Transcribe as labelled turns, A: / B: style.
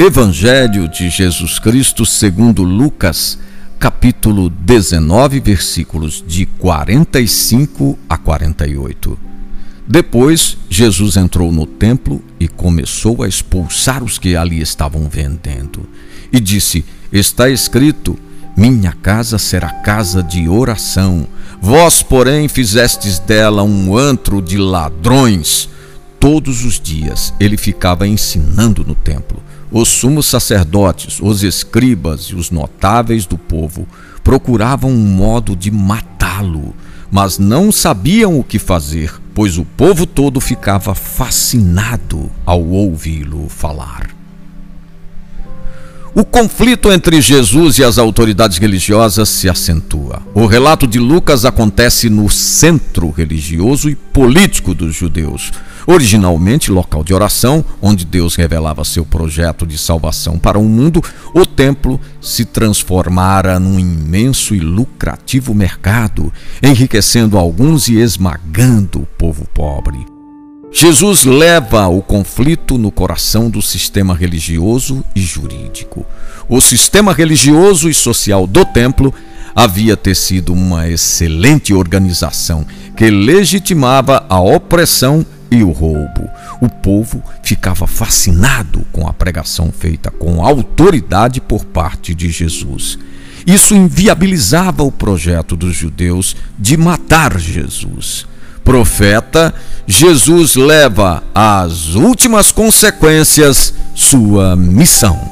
A: Evangelho de Jesus Cristo segundo Lucas, capítulo 19, versículos de 45 a 48. Depois, Jesus entrou no templo e começou a expulsar os que ali estavam vendendo. E disse: está escrito, minha casa será casa de oração. Vós, porém, fizestes dela um antro de ladrões. Todos os dias ele ficava ensinando no templo. Os sumos sacerdotes, os escribas e os notáveis do povo procuravam um modo de matá-lo, mas não sabiam o que fazer, pois o povo todo ficava fascinado ao ouvi-lo falar. O conflito entre Jesus e as autoridades religiosas se acentua. O relato de Lucas acontece no centro religioso e político dos judeus, originalmente local de oração, onde Deus revelava seu projeto de salvação para o mundo. O templo se transformara num imenso e lucrativo mercado, enriquecendo alguns e esmagando o povo pobre. Jesus leva o conflito no coração do sistema religioso e jurídico. O sistema religioso e social do templo havia tecido uma excelente organização que legitimava a opressão e o roubo. O povo ficava fascinado com a pregação feita com autoridade por parte de Jesus. Isso inviabilizava o projeto dos judeus de matar Jesus. Profeta, Jesus leva às últimas consequências sua missão.